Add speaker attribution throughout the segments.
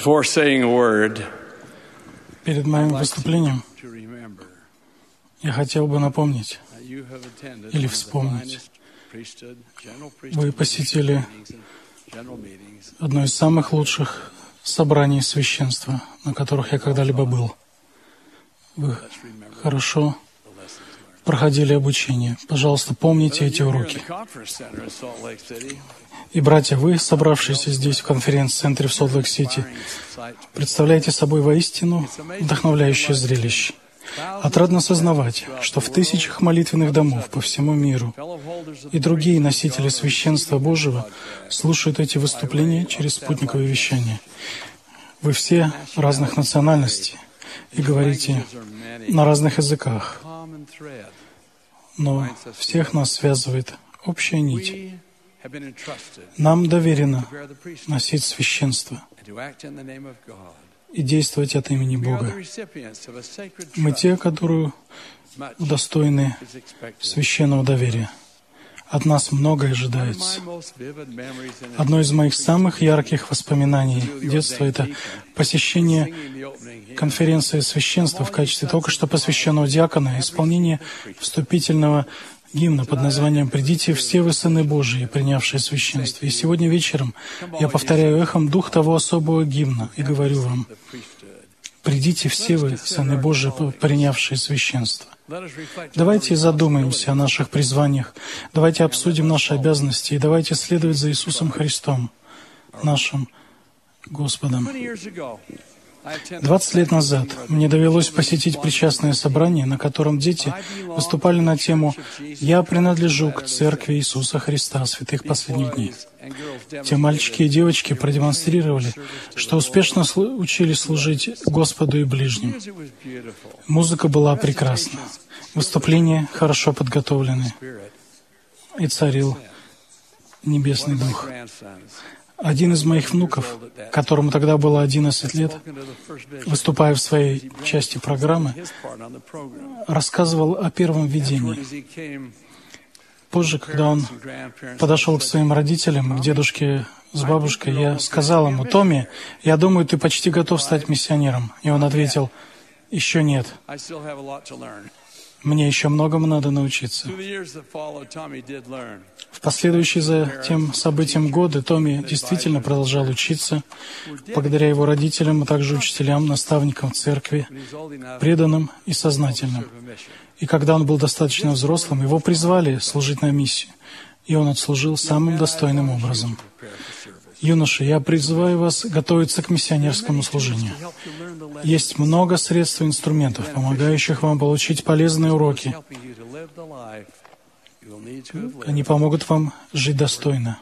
Speaker 1: Before saying a word,
Speaker 2: Перед моим выступлением
Speaker 1: to remember
Speaker 2: я хотел бы напомнить
Speaker 1: that you have attended
Speaker 2: или
Speaker 1: one of the
Speaker 2: вспомнить.
Speaker 1: finest priesthood, general
Speaker 2: Вы
Speaker 1: priesthood
Speaker 2: посетили
Speaker 1: meetings and general meetings.
Speaker 2: одно из самых лучших собраний священства, на которых я когда-либо был. Вы
Speaker 1: Let's remember
Speaker 2: хорошо
Speaker 1: the lessons learned.
Speaker 2: проходили обучение. Пожалуйста, помните эти
Speaker 1: You're here in
Speaker 2: уроки.
Speaker 1: the conference center in Salt Lake City.
Speaker 2: И, братья, вы, собравшиеся здесь в конференц-центре в Солт-Лейк-Сити, представляете собой воистину вдохновляющее зрелище. Отрадно сознавать, что в тысячах молитвенных домов по всему миру и другие носители священства Божьего слушают эти выступления через спутниковое вещание. Вы все разных национальностей и говорите на разных языках, но всех нас связывает общая нить. Нам доверено носить священство и действовать от имени Бога. Мы те, которые удостоены священного доверия. От нас многое ожидается. Одно из моих самых ярких воспоминаний детства — это посещение конференции священства в качестве только что посвященного диакона и исполнение вступительного гимна под названием «Придите все вы, сыны Божии, принявшие священство». И сегодня вечером я повторяю эхом дух того особого гимна и говорю вам: «Придите все вы, сыны Божии, принявшие священство». Давайте задумаемся о наших призваниях, давайте обсудим наши обязанности и давайте следовать за Иисусом Христом, нашим Господом. 20 лет назад мне довелось посетить причастное собрание, на котором дети выступали на тему «Я принадлежу к Церкви Иисуса Христа святых последних дней». Те мальчики и девочки продемонстрировали, что успешно учились служить Господу и ближним. Музыка была прекрасна, выступления хорошо подготовлены, и царил Небесный Дух. Один из моих внуков, которому тогда было 11 лет, выступая в своей части программы, рассказывал о первом видении. Позже, когда он подошел к своим родителям, к дедушке с бабушкой, я сказал ему: «Томми, я думаю, ты почти готов стать миссионером». И он ответил: «Еще нет. Мне еще многому надо научиться». В последующие за тем событием годы Томми действительно продолжал учиться, благодаря его родителям, а также учителям, наставникам в церкви, преданным и сознательным. И когда он был достаточно взрослым, его призвали служить на миссию, и он отслужил самым достойным образом. Юноши, я призываю вас готовиться к миссионерскому служению. Есть много средств и инструментов, помогающих вам получить полезные уроки. Они помогут вам жить достойно.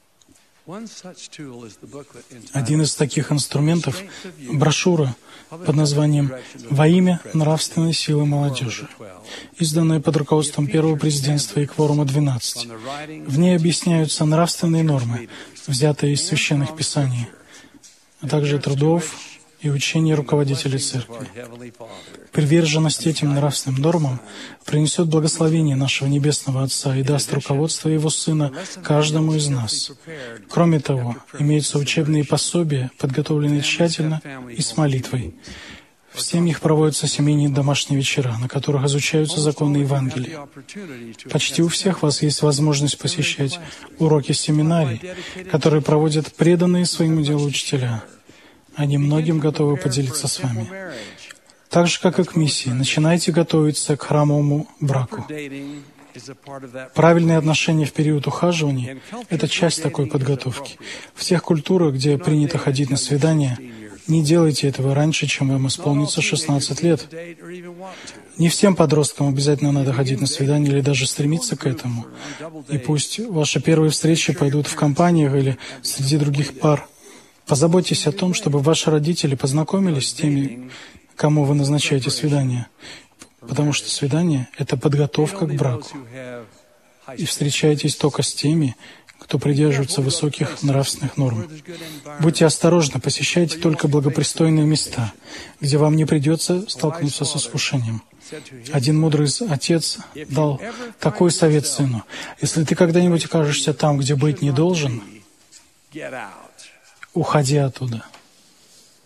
Speaker 2: Один из таких инструментов — брошюра под названием «Во имя нравственной силы молодежи», изданная под руководством первого президентства и кворума 12. В ней объясняются нравственные нормы, взятые из священных писаний, а также трудов и учений руководителей церкви. Приверженность этим нравственным нормам принесет благословение нашего Небесного Отца и даст руководство Его Сына каждому из нас. Кроме того, имеются учебные пособия, подготовленные тщательно и с молитвой. В семьях проводятся семейные домашние вечера, на которых изучаются законы Евангелия. Почти у всех вас есть возможность посещать уроки семинарий, которые проводят преданные своему делу учителя. Они многим готовы поделиться с вами. Так же, как и к миссии, начинайте готовиться к храмовому браку. Правильные отношения в период ухаживания — это часть такой подготовки. В тех культурах, где принято ходить на свидания, не делайте этого раньше, чем вам исполнится 16 лет. Не всем подросткам обязательно надо ходить на свидание или даже стремиться к этому. И пусть ваши первые встречи пойдут в компаниях или среди других пар. Позаботьтесь о том, чтобы ваши родители познакомились с теми, кому вы назначаете свидание, потому что свидание — это подготовка к браку. И встречайтесь только с теми, кто придерживается высоких нравственных норм. Будьте осторожны, посещайте только благопристойные места, где вам не придется столкнуться с искушением. Один мудрый отец дал такой совет сыну: «Если ты когда-нибудь окажешься там, где быть не должен, уходи оттуда».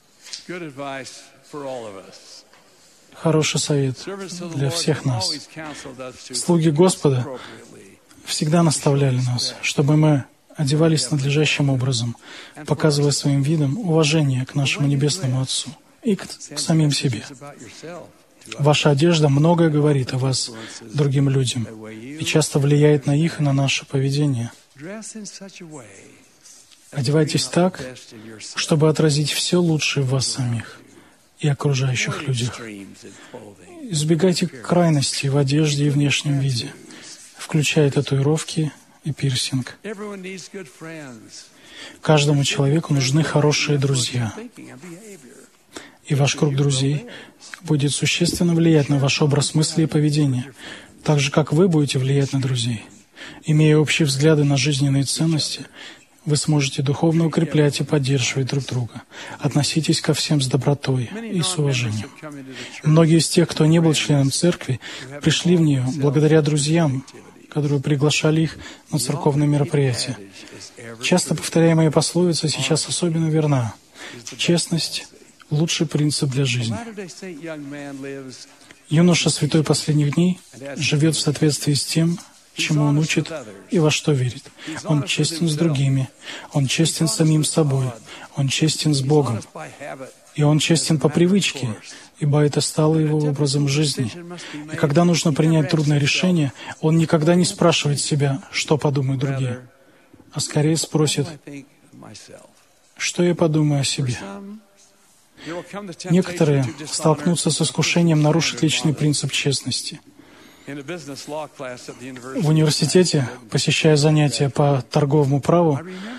Speaker 1: Good advice for all of us.
Speaker 2: Хороший совет
Speaker 1: Servants of the
Speaker 2: для
Speaker 1: Lord
Speaker 2: всех нас.
Speaker 1: always counseled us to
Speaker 2: Слуги Господа
Speaker 1: appropriately.
Speaker 2: всегда наставляли нас, чтобы мы одевались надлежащим образом, показывая своим видом уважение к нашему Небесному Отцу и к самим себе. Ваша одежда многое говорит о вас другим людям и часто влияет на их и на наше поведение. Одевайтесь так, чтобы отразить все лучшее в вас самих и окружающих людях. Избегайте крайностей в одежде и внешнем виде, включая татуировки и пирсинг. Каждому человеку нужны хорошие друзья. И ваш круг друзей будет существенно влиять на ваш образ мысли и поведения, так же, как вы будете влиять на друзей. Имея общие взгляды на жизненные ценности, вы сможете духовно укреплять и поддерживать друг друга. Относитесь ко всем с добротой и с уважением. Многие из тех, кто не был членом церкви, пришли в нее благодаря друзьям, которые приглашали их на церковные мероприятия. Часто повторяемая пословица сейчас особенно верна. Честность — лучший принцип для жизни. Юноша святой последних дней живет в соответствии с тем, чему он учит и во что верит. Он честен с другими, он честен с самим собой, он честен с Богом. И он честен по привычке, ибо это стало его образом жизни. И когда нужно принять трудное решение, он никогда не спрашивает себя, что подумают другие, а скорее спросит, что я подумаю о себе. Некоторые столкнутся с искушением нарушить личный принцип честности. В университете, посещая занятия по торговому праву,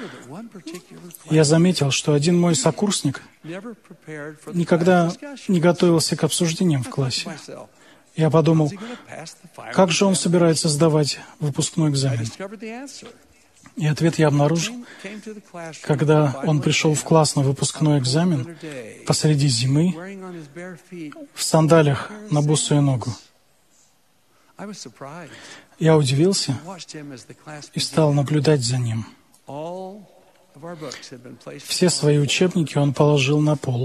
Speaker 2: я заметил, что один мой сокурсник никогда не готовился к обсуждениям в классе. Я подумал, как же он собирается сдавать выпускной экзамен? И ответ я обнаружил, когда он пришел в класс на выпускной экзамен посреди зимы в сандалиях на босую ногу. Я удивился и стал наблюдать за ним. Все свои учебники он положил на пол.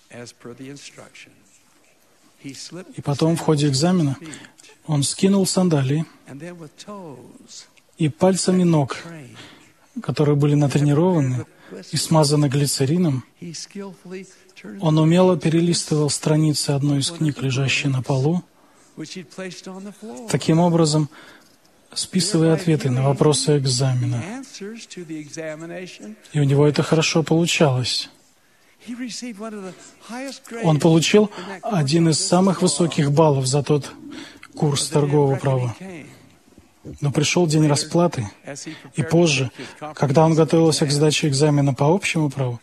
Speaker 2: И потом в ходе экзамена он скинул сандалии и пальцами ног, которые были натренированы и смазаны глицерином, он умело перелистывал страницы одной из книг, лежащей на полу, таким образом списывая ответы на вопросы экзамена. И у него это хорошо получалось. Он получил один из самых высоких баллов за тот курс торгового права. Но пришел день расплаты, и позже, когда он готовился к сдаче экзамена по общему праву,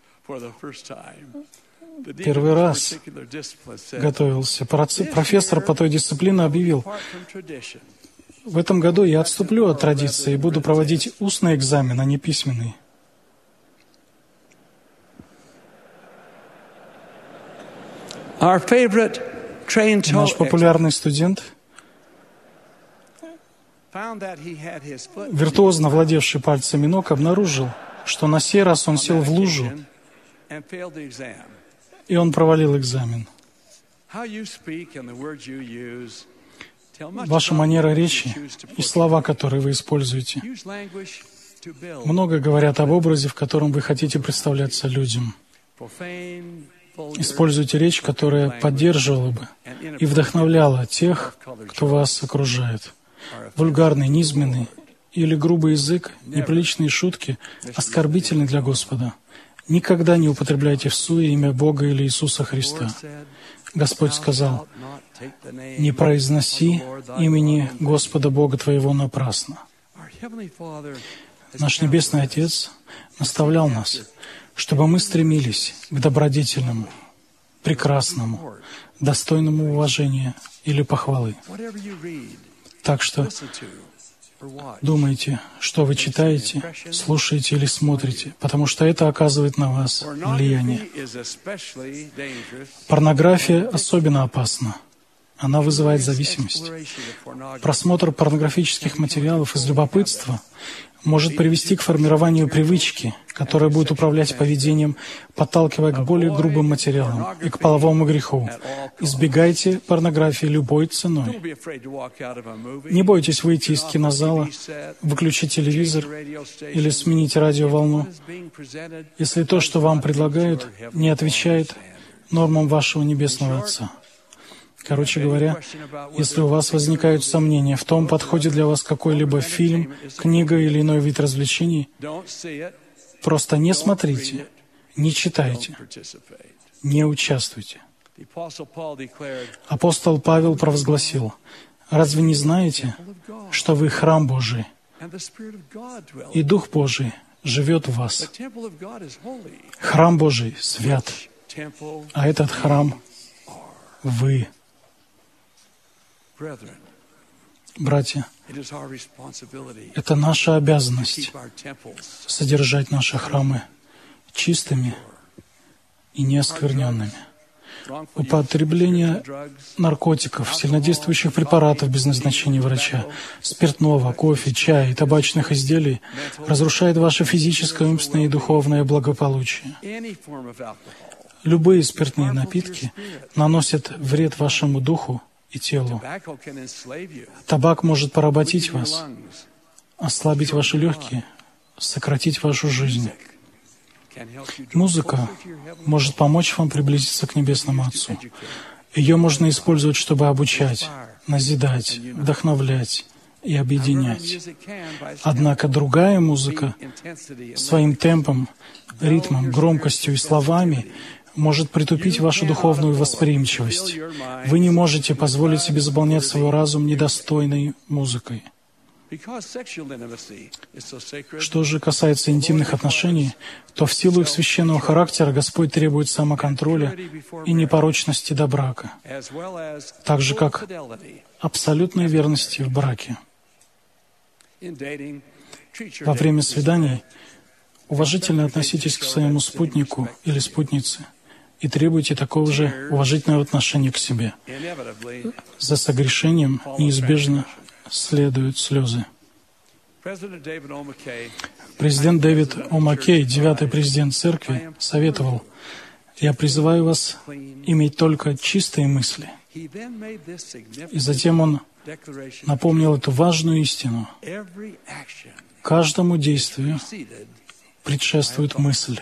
Speaker 2: первый раз готовился, профессор по той дисциплине объявил: в этом году я отступлю от традиции и буду проводить устный экзамен, а не письменный. Наш популярный студент, виртуозно владевший пальцами ног, обнаружил, что на сей раз он сел в лужу, и он провалил экзамен. Ваша манера речи и слова, которые вы используете, много говорят об образе, в котором вы хотите представляться людям. Используйте речь, которая поддерживала бы и вдохновляла тех, кто вас окружает. Вульгарный, низменный или грубый язык, неприличные шутки оскорбительны для Господа. Никогда не употребляйте всуе имя Бога или Иисуса Христа. Господь сказал: «Не произноси имени Господа Бога твоего напрасно». Наш Небесный Отец наставлял нас, чтобы мы стремились к добродетельному, прекрасному, достойному уважения или похвалы. Так что думайте, что вы читаете, слушаете или смотрите, потому что это оказывает на вас влияние. Порнография особенно опасна. Она вызывает зависимость. Просмотр порнографических материалов из любопытства может привести к формированию привычки, которая будет управлять поведением, подталкивая к более грубым материалам и к половому греху. Избегайте порнографии любой ценой. Не бойтесь выйти из кинозала, выключить телевизор или сменить радиоволну, если то, что вам предлагают, не отвечает нормам вашего Небесного Отца. Короче говоря, если у вас возникают сомнения в том, подходит для вас какой-либо фильм, книга или иной вид развлечений, просто не смотрите, не читайте, не участвуйте. Апостол Павел провозгласил: «Разве не знаете, что вы храм Божий, и Дух Божий живет в вас? Храм Божий свят, а этот храм — вы». Братья, это наша обязанность содержать наши храмы чистыми и неоскверненными. Употребление наркотиков, сильнодействующих препаратов без назначения врача, спиртного, кофе, чая и табачных изделий разрушает ваше физическое, умственное и духовное благополучие. Любые спиртные напитки наносят вред вашему духу и телу. Табак может поработить вас, ослабить ваши легкие, сократить вашу жизнь. Музыка может помочь вам приблизиться к Небесному Отцу. Ее можно использовать, чтобы обучать, назидать, вдохновлять и объединять. Однако другая музыка своим темпом, ритмом, громкостью и словами может притупить вашу духовную восприимчивость. Вы не можете позволить себе заполнять свой разум недостойной музыкой. Что же касается интимных отношений, то в силу их священного характера Господь требует самоконтроля и непорочности до брака, так же как абсолютной верности в браке. Во время свиданий уважительно относитесь к своему спутнику или спутнице и требуйте такого же уважительного отношения к себе. За согрешением неизбежно следуют слезы. Президент Дэвид О. Маккей, 9-й президент церкви, советовал: «Я призываю вас иметь только чистые мысли». И затем он напомнил эту важную истину. Каждому действию предшествует мысль.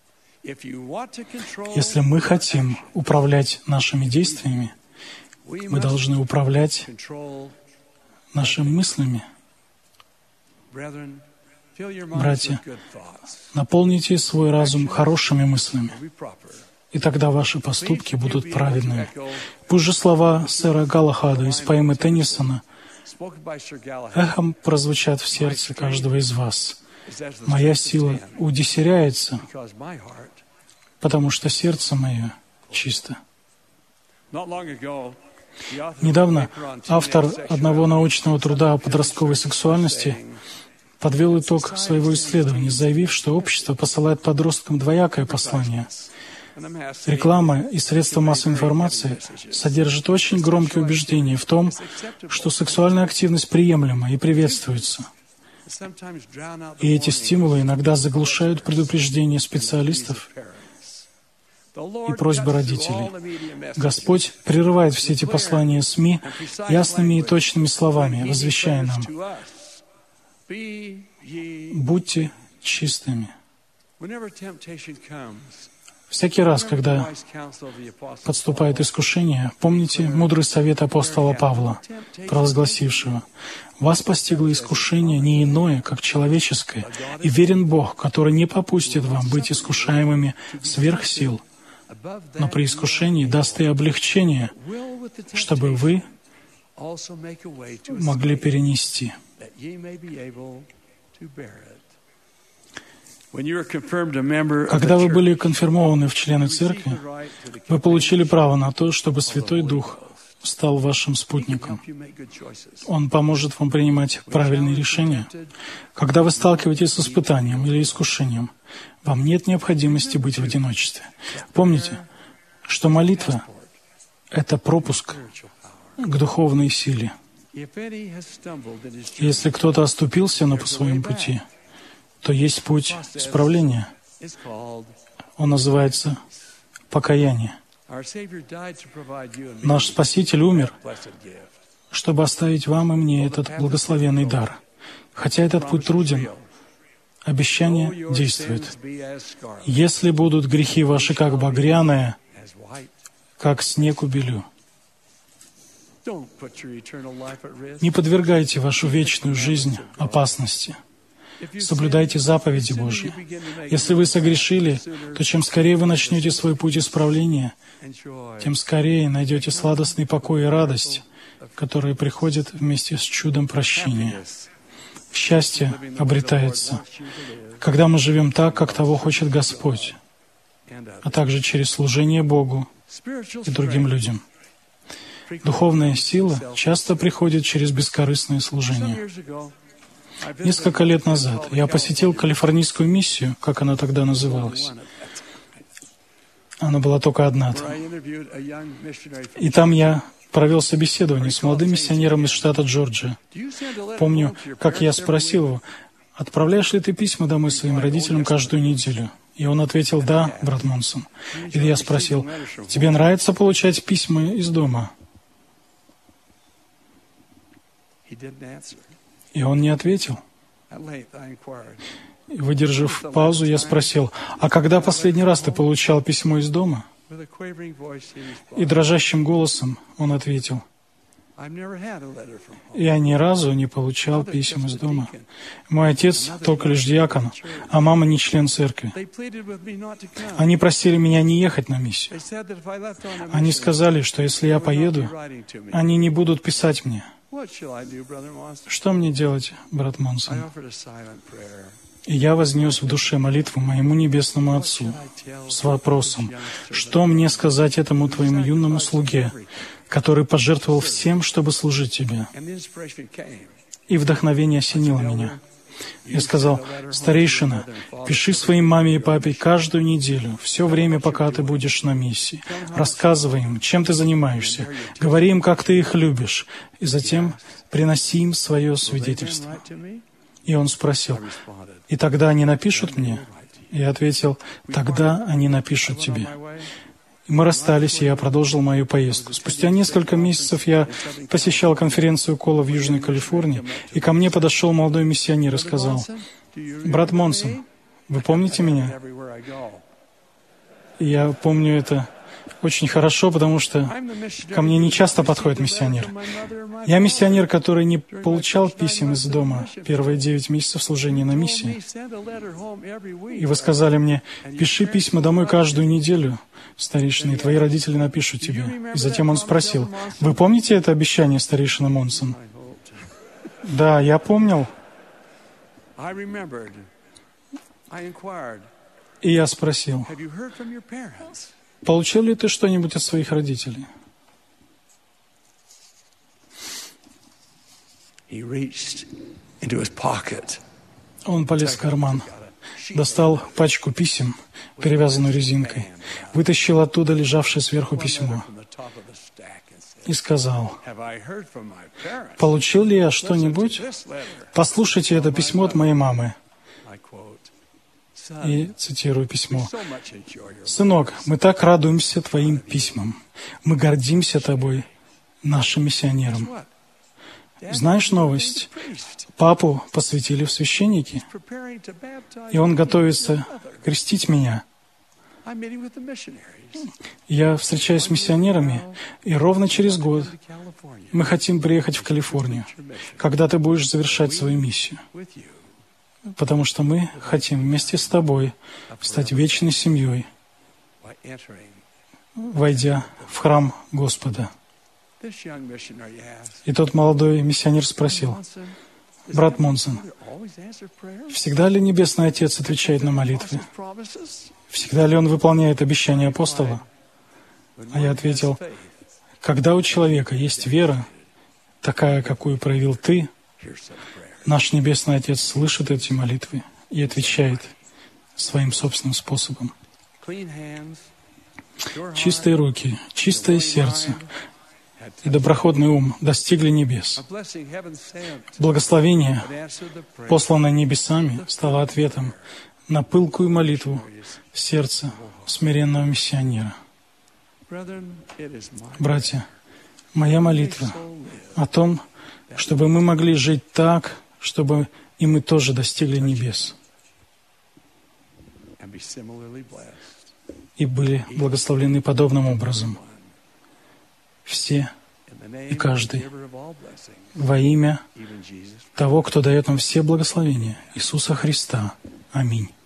Speaker 2: Если мы хотим управлять нашими действиями, мы должны управлять нашими мыслями. Братья, наполните свой разум хорошими мыслями, и тогда ваши поступки будут праведными. Пусть же слова сэра Галахада из поэмы Теннисона эхом прозвучат в сердце каждого из вас. «Моя сила удесеряется, потому что сердце мое чисто». Недавно автор одного научного труда о подростковой сексуальности подвел итог своего исследования, заявив, что общество посылает подросткам двоякое послание. Реклама и средства массовой информации содержат очень громкие убеждения в том, что сексуальная активность приемлема и приветствуется. И эти стимулы иногда заглушают предупреждения специалистов и просьбы родителей. Господь прерывает все эти послания СМИ ясными и точными словами, возвещая нам: «Будьте чистыми». Всякий раз, когда подступает искушение, помните мудрый совет апостола Павла, провозгласившего: «Вас постигло искушение не иное, как человеческое, и верен Бог, который не попустит вам быть искушаемыми сверх сил, но при искушении даст и облегчение, чтобы вы могли перенести». Когда вы были конфирмованы в члены церкви, вы получили право на то, чтобы Святой Дух стал вашим спутником. Он поможет вам принимать правильные решения. Когда вы сталкиваетесь с испытанием или искушением, вам нет необходимости быть в одиночестве. Помните, что молитва — это пропуск к духовной силе. Если кто-то оступился по своему пути, то есть путь исправления. Он называется покаяние. Наш Спаситель умер, чтобы оставить вам и мне этот благословенный дар. Хотя этот путь труден, обещание действует. Если будут грехи ваши как багряное, как снег убелю. Не подвергайте вашу вечную жизнь опасности. Соблюдайте заповеди Божьи. Если вы согрешили, то чем скорее вы начнете свой путь исправления, тем скорее найдете сладостный покой и радость, которые приходят вместе с чудом прощения. Счастье обретается, когда мы живем так, как того хочет Господь, а также через служение Богу и другим людям. Духовная сила часто приходит через бескорыстное служение. Несколько лет назад я посетил калифорнийскую миссию, как она тогда называлась. Она была только одна там. И там я провел собеседование с молодым миссионером из штата Джорджия. Помню, как я спросил его, «Отправляешь ли ты письма домой своим родителям каждую неделю?» И он ответил, «Да, брат Монсон». И я спросил, «Тебе нравится получать письма из дома?» И он не ответил. И, выдержав паузу, я спросил, «А когда последний раз ты получал письмо из дома?» И дрожащим голосом он ответил, «Я ни разу не получал писем из дома. Мой отец только лишь диакон, а мама не член церкви. Они просили меня не ехать на миссию. Они сказали, что если я поеду, они не будут писать мне. Что мне делать, брат Монсон?» И я вознес в душе молитву моему Небесному Отцу с вопросом, что мне сказать этому твоему юному слуге, который пожертвовал всем, чтобы служить тебе. И вдохновение осенило меня. Я сказал, «Старейшина, пиши своей маме и папе каждую неделю, все время, пока ты будешь на миссии. Рассказывай им, чем ты занимаешься, говори им, как ты их любишь, и затем приноси им свое свидетельство». И он спросил, «И тогда они напишут мне?» Я ответил, «Тогда они напишут тебе». И мы расстались, и я продолжил мою поездку. Спустя несколько месяцев я посещал конференцию Кола в Южной Калифорнии, и ко мне подошел молодой миссионер и сказал, «Брат Монсон, вы помните меня?» И я помню это очень хорошо, потому что ко мне не часто подходит миссионер. Я миссионер, который не получал писем из дома первые 9 месяцев служения на миссии. И вы сказали мне, «Пиши письма домой каждую неделю, старейшина, и твои родители напишут тебе». И затем он спросил, «Вы помните это обещание, старейшина Монсон?» Да, я помнил. И я спросил, «Получил ли ты что-нибудь от своих родителей?» Он полез в карман, достал пачку писем, перевязанную резинкой, вытащил оттуда лежавшее сверху письмо и сказал, «Получил ли я что-нибудь? Послушайте это письмо от моей мамы». И цитирую письмо. «Сынок, мы так радуемся твоим письмам. Мы гордимся тобой, нашим миссионером. Знаешь новость? Папу посвятили в священники, и он готовится крестить меня. Я встречаюсь с миссионерами, и ровно через год мы хотим приехать в Калифорнию, когда ты будешь завершать свою миссию. Потому что мы хотим вместе с тобой стать вечной семьей, войдя в храм Господа». И тот молодой миссионер спросил, «Брат Монсон, всегда ли Небесный Отец отвечает на молитвы? Всегда ли Он выполняет обещания апостола?» А я ответил, «Когда у человека есть вера, такая, какую проявил ты, наш Небесный Отец слышит эти молитвы и отвечает своим собственным способом». Чистые руки, чистое сердце и доброходный ум достигли небес. Благословение, посланное небесами, стало ответом на пылкую молитву сердца смиренного миссионера. Братья, моя молитва о том, чтобы мы могли жить так, чтобы и мы тоже достигли небес и были благословлены подобным образом. Все и каждый во имя того, кто дает нам все благословения, Иисуса Христа. Аминь.